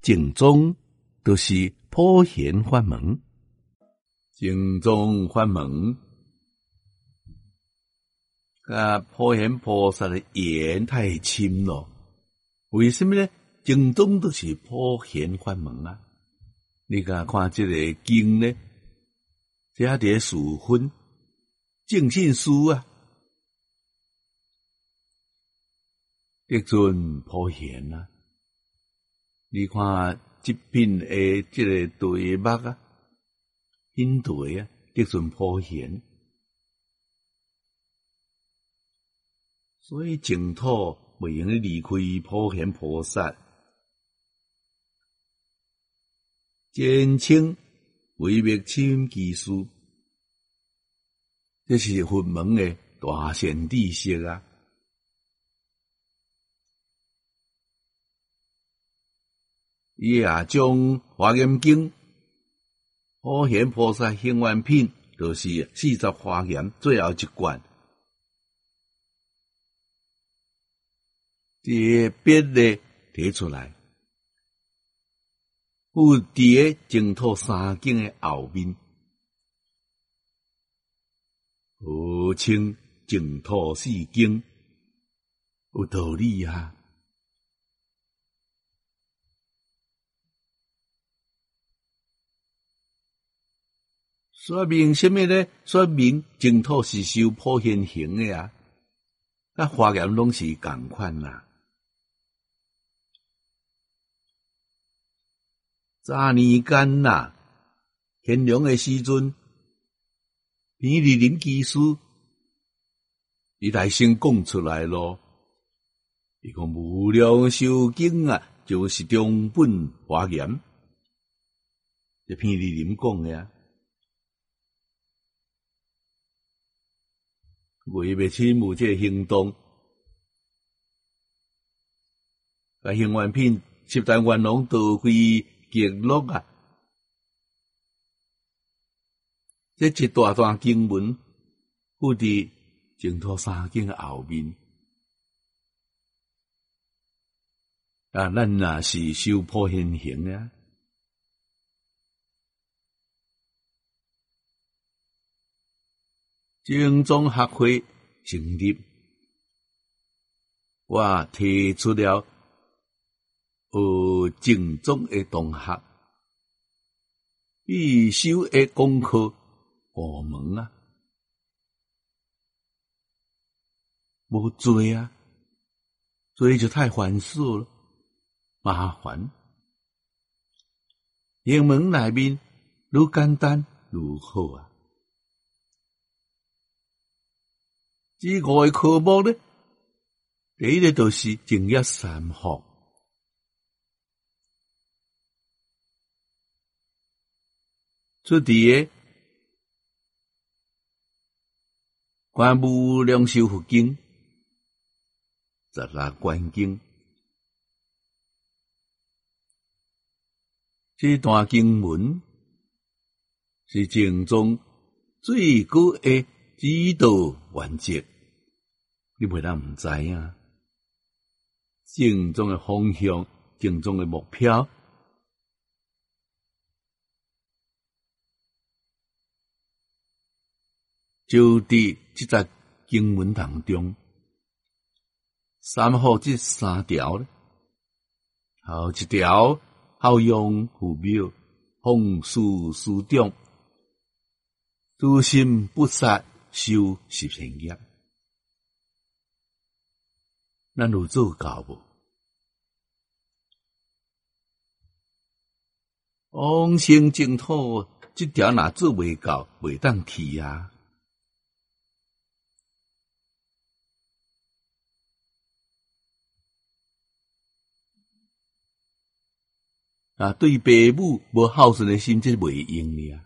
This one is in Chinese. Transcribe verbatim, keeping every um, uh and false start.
净宗就是普贤法门，净宗法门甲普贤菩萨的缘太深咯。为什么呢？净宗就是普贤法门啊！你甲看这个经呢，这伫咧四分正信书啊，得尊普贤啊！你看这篇的这个对目啊，品对啊，得尊普贤。所以净土未用离开普贤菩萨，简称唯灭深基师，这是佛门的大善知识啊！伊也将《华严经》普贤菩萨行愿品，就是四十华严最后一卷，特别的提出来，有伫个净土三经的后面，号称净土四经，有道理啊！说明什么呢？说明净土是修普贤行的啊，甲华严拢是同款啦。早年间呐，乾隆的时阵，毗尼林居士伊来先讲出来咯。伊讲无量寿经啊，就是中本华严，这毗尼林讲的啊。为要亲有这个行动，甲行愿品十大愿望都开记录啊！这一大段经文，附伫净土三经后面。啊，咱若是修普贤行啊，净宗学会成立，我提出了学净宗的同学必修的功课五门啊，无做啊，做就太繁琐了，麻烦。英文内面愈简单愈好啊。这五个科目呢，第一个就是净业三学，出伫个观无量寿佛经、十六观经，这段经文是净宗最高的指导原则，你袂当毋知影。净宗的方向，净宗的目标，就伫这则经文当中，三好这三条呢，后一条孝养父母，奉事师长，诸心不杀，修十善业。咱有做到无？往生净土这条若做袂到，袂当去啊！啊，对父母无孝顺的心，这是袂用的啊！